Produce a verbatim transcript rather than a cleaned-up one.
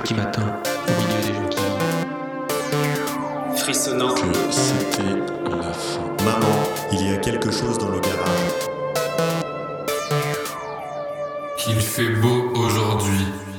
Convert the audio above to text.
petit matin, au milieu des gens qui vivent. Frissonnant. Que c'était la fin. Maman, il y a quelque chose dans le garage. Qu'il fait beau aujourd'hui.